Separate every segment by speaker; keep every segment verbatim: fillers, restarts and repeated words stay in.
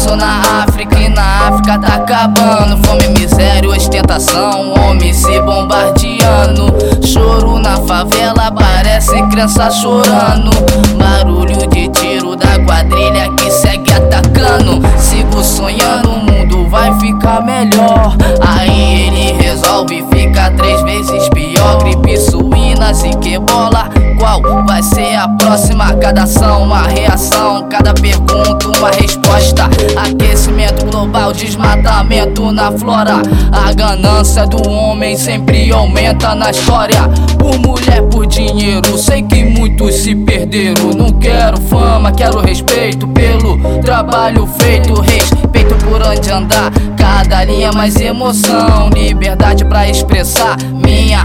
Speaker 1: sou na África e na África tá acabando. Fome, miséria, ostentação, homem se bombardeando. Choro na favela, parece criança chorando. Barulho de tiro da quadrilha que segue atacando. Sigo sonhando, o mundo vai ficar melhor. Aí ele resolve ficar três vezes pior. Gripe suína, zica, ebola, qual vai ser a próxima? Cada ação, uma reação, cada pergunta, uma resposta. Aquecimento global, desmatamento na flora. A ganância do homem sempre aumenta na história. Por mulher, por dinheiro, sei que muitos se perderam. Não quero fama, quero respeito pelo trabalho feito. Respeito por onde andar, cada linha mais emoção. Liberdade pra expressar minha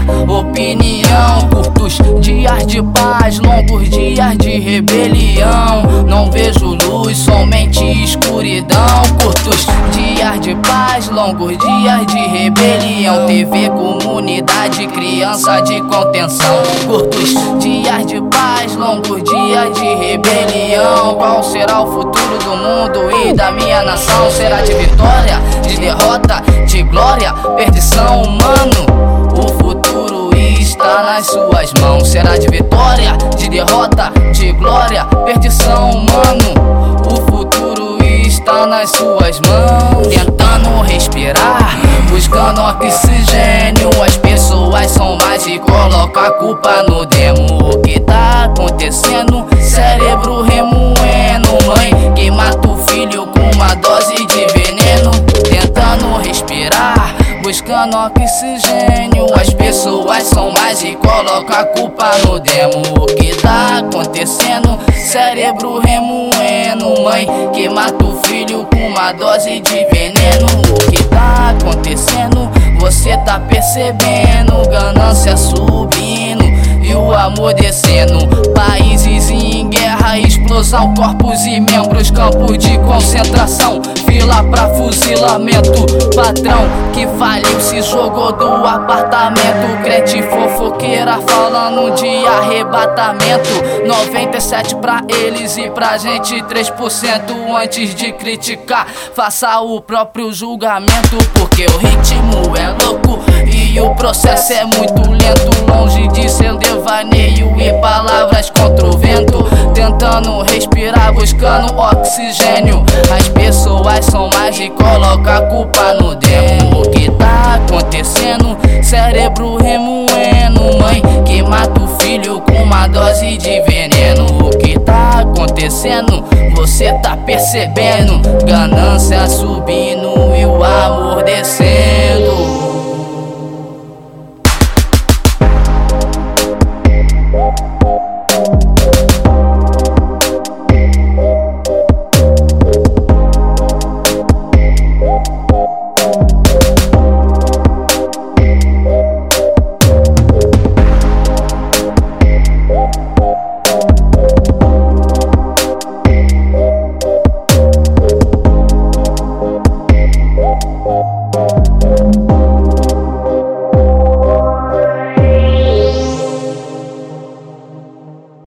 Speaker 1: opinião. Curtos dias de paz, longos dias de rebelião. Não vejo luz, somente escuridão. Curtos dias de paz, longos dias de rebelião. T V, comunidade, criança de contenção. Curtos dias de paz, longos dias de rebelião. Qual será o futuro do mundo e da minha nação? Será de vitória, de derrota, de glória, perdição, humano? O futuro está nas suas mãos. Será de vitória, de derrota, de glória, perdição, humano? O futuro está nas suas mãos. Tentando respirar, buscando oxigênio. As pessoas são mais e coloca a culpa no demo. O que tá acontecendo? Cérebro remoendo. Mãe que mata o filho com uma dose de veneno. Tentando respirar, buscando oxigênio. As pessoas são mais e coloca a culpa no demo. O que tá acontecendo? Cérebro remoendo. Mãe que mata o filho com uma dose de veneno. O que tá acontecendo? Você tá percebendo? Ganância subindo e o amor descendo. Países em guerra, explosão, corpos e membros, campos de concentração, fila pra fuzilamento. Patrão que faliu se jogou do apartamento. Crente fofoqueira falando de arrebatamento. Noventa e sete pra eles e pra gente três por cento. Antes de criticar, faça o próprio julgamento. Porque o ritmo é louco e o processo é muito lento. Longe de ser devaneio e palavras contra o vento. Tentando respirar, buscando oxigênio. As pessoas são mais e coloca a culpa no demo. O que tá acontecendo? Cérebro remoendo. Mãe que mata o filho com uma dose de veneno. O que tá acontecendo? Você tá percebendo? Ganância subindo e o amor descendo.